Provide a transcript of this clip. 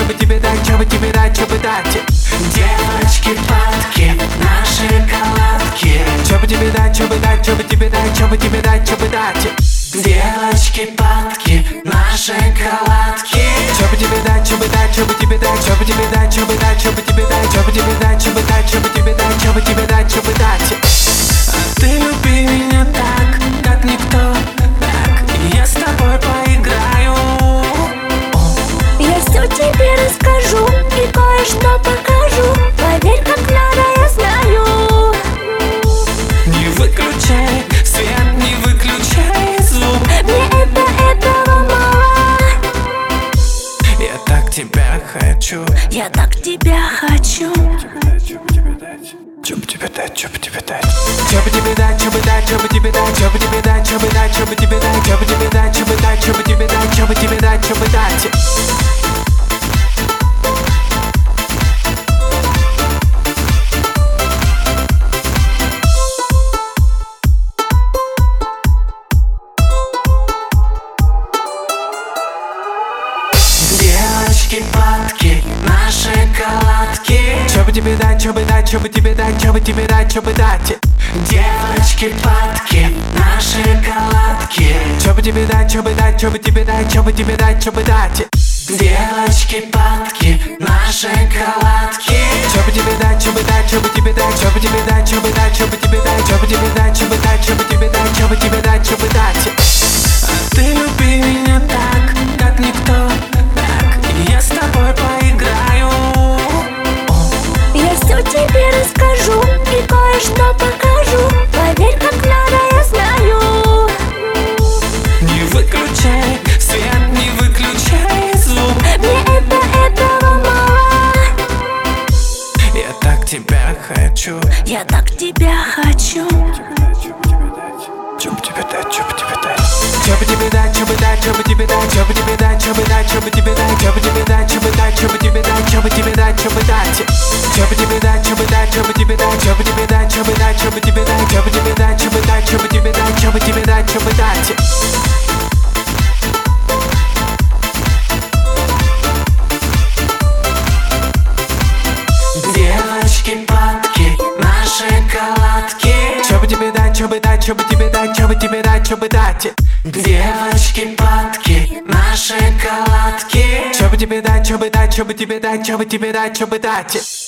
бы тебе дать, чё бы тебе дать, чё бы дать? Девочки-падки на шоколадки. Чё бы тебе дать, чё бы дать, чё бы тебе дать, чё бы тебе дать, чё бы дать? Девочки-падки на шоколадки. Чё бы тебе дать, чё бы дать, чё бы тебе дать, чё бы тебе дать, чё бы дать, чё бы тебе дать, чё бы тебе дать, чё бы дать, чё бы тебе дать, чё бы тебе дать, чё бы дать? А ты люби меня так, как никто, так, и я с тобой поиграю. Я все тебе расскажу и кое-что покажу. Поверь, как надо, я знаю. Не выключай свет, не выключай звук. Мне этого мало. Я так тебя хочу. Я так тебя хочу. Чё бы тебе дать, чё бы тебе дать, чё бы тебе дать? Чё бы тебе дать, чё бы дать, чё бы тебе дать, чё бы тебе дать, чё бы дать, чё бы тебе дать, чё бы тебе дать, чё бы дать, чё бы тебе дать, чё бы тебе дать, чё бы дать? Девочки-падки на шоколадки. Чё бы тебе дать, чё бы дать, чё бы тебе дать, чё бы тебе дать, чё бы дать? Девочки-падки на шоколадки. Чё бы тебе дать, чё бы дать, чё бы тебе дать, чё бы тебе дать, чё бы дать? Девочки-падки на шоколадки. Чё бы тебе дать, чё бы дать, чё бы тебе дать, чё бы тебе дать, чё бы дать, чё бы тебе дать, чё бы тебе дать, чё бы дать, чё бы тебе дать, чё бы тебе дать, чё бы дать? А ты люби меня так, как никто, так, и я с тобой поиграю. Я все тебе расскажу и кое-что покажу. Поверь, как надо, я знаю. Не выключай свет, не выключай звук. Мне этого мало. Я так тебя хочу. Я так тебя хочу. Чё бы тебе дать, чё бы тебе дать? Чё бы тебе дать, чё бы дать, чё бы тебе дать, чё бы тебе дать, чё бы дать, чё бы тебе дать, чё бы тебе дать, чё бы дать, чё бы тебе дать, чё бы тебе дать, чё бы дать? Чё бы тебе дать, чё бы дать, чё бы тебе дать, чё бы тебе дать, чё бы дать, чё бы тебе дать, чё бы тебе дать, чё бы дать, чё бы тебе дать, чё бы тебе дать, чё бы дать? Девочки-падки на шоколадки. Чё бы тебе дать, чё бы дать, чё бы тебе дать, чё бы тебе дать, чё бы дать? Девочки-падки на шоколадки. Чё бы тебе дать, чё бы дать, чё бы тебе дать, чё бы тебе дать, чё бы дать?